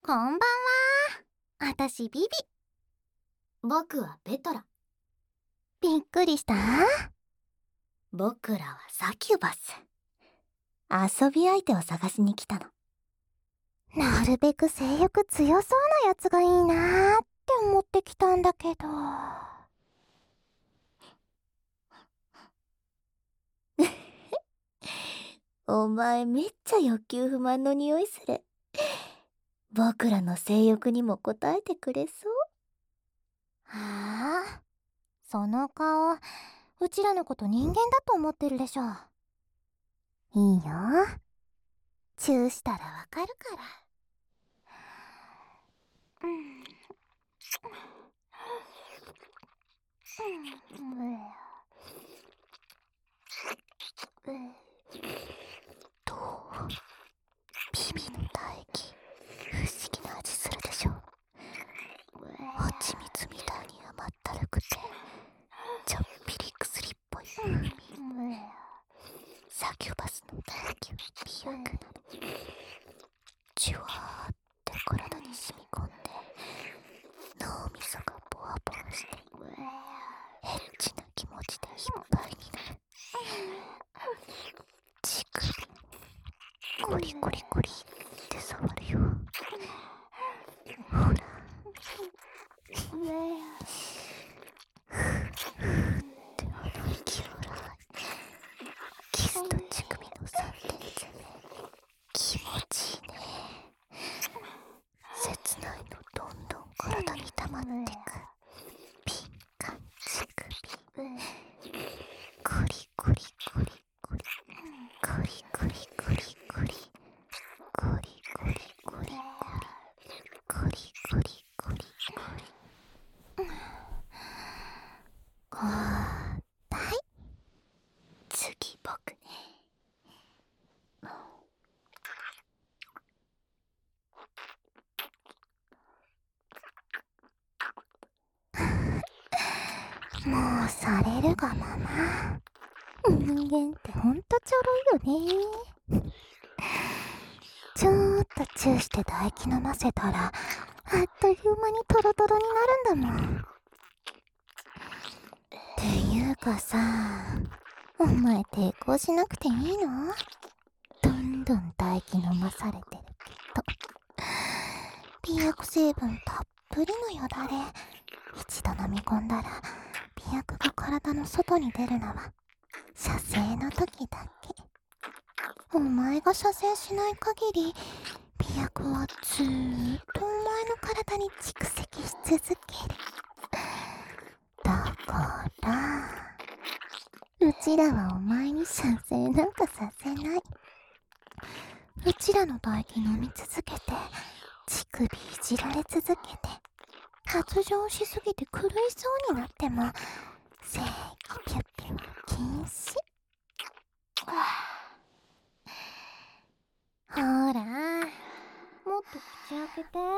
こんばんは。あたしビビ。 僕はペトラ。 びっくりした？ 僕らはサキュバス。遊び相手を探しに来たの。 なるべく性欲強そうなやつがいいなーって思ってきたんだけど。 お前めっちゃ欲求不満の匂いする。僕らの性欲にも応えてくれそう。 はあ、その顔、うちらのこと人間だと思ってるでしょ。いいよ、チューしたらわかるから。 どう？ビビの唾液、不思議な味するでしょ。蜂蜜みたいに甘ったるくてちょっぴり薬っぽい風味。サキュバスの唾液は美薬なの。じゅわーって体に染み込んで脳みそがボワボワしてエッチな気持ちでいっぱいになる。乳首コリコリコリって触るよ。ほらって息を荒いキスと乳首の三点攻め、気持ちいいね。切ないのどんどん体に溜まってく。ピンカン乳首コリコリコリコリコリコリコリコリコリコリコリコリコリコリコリこうだい。 次僕ね。 もうされるがまま。人間ってほんとちょろいよね。ちょーっとチューして唾液飲ませたら、あっという間にトロトロになるんだもん。っていうかさ、お前抵抗しなくていいの？どんどん唾液飲まされてるけど。美薬成分たっぷりのよだれ。一度飲み込んだら、美薬が体の外に出るのは、射精の時だけ。お前が射精しない限り、美薬はずーっとお前の体に蓄積し続ける。だから、うちらはお前に射精なんかさせない。うちらの唾液飲み続けて、乳首いじられ続けて、発情しすぎて狂いそうになっても、精液ピュッピュは禁止。ほら、もっと口開けて。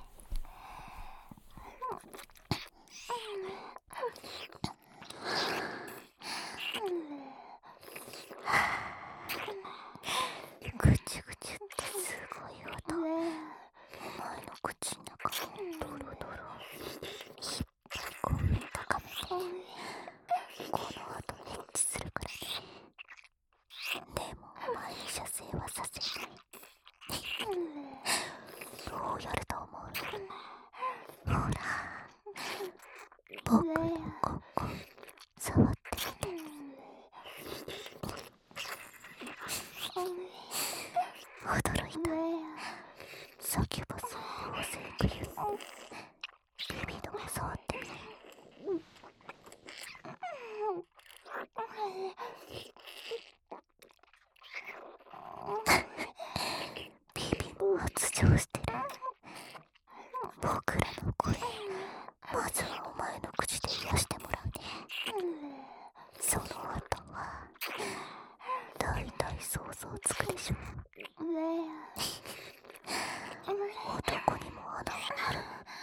ぐちゅぐちゅってすごい音。お前の口の中もドロドロ。引っ張り込み高めて。この後エッチするからね。でもお前に射精はさせない。どうやると思う？ほら、僕のここ触ってみて。驚いた。サキュバスの妖精クリュス。ビビのも触ってみ。ビビも発情してる。僕らの声、まずはお前の口で癒してもらうね。その後はだいたい想像つくでしょ。男にも穴はあるもんね。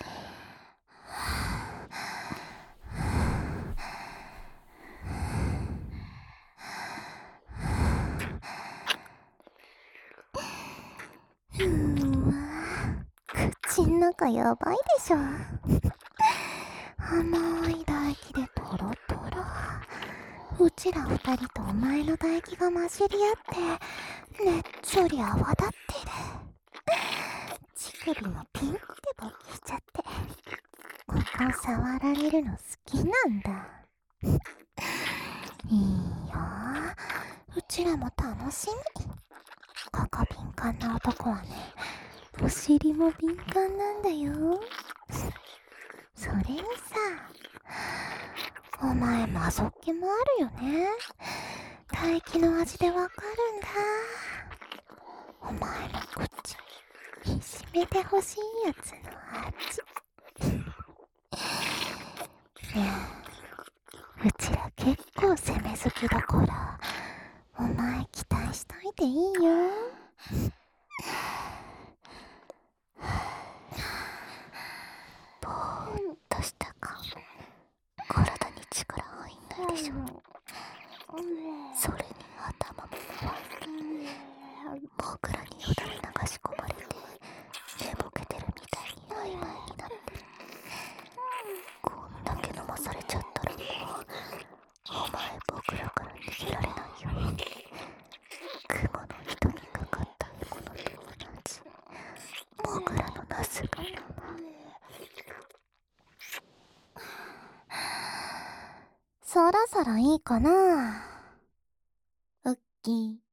うわ、く口ん中やばいでしょ。甘い唾液でトロトロ。うちら二人とお前の唾液が混じり合ってねっちょり泡立ってる。乳首もピンって勃起しちゃって、ここ触られるの好きなんだ。いいよ、うちらも楽しみ。ここ敏感な男はね、お尻も敏感なんだよ。それにさ、お前マゾっ気もあるよね。唾液の味でわかるんだ。お前の口いじめてほしいやつの味。ねえ、うちら結構攻め好きだから、お前期待しといていいよ。 ぼーっとした顔、体に力入んないでしょ。それに頭もモグラによだれ流し込まれて寝ぼけてるみたいに曖昧になってる。こんだけ飲まされちゃったらもうお前僕らから逃げられないよ。雲の糸にかかった獲物と同じモグラのなすがそろそろいいかな。 オッキー。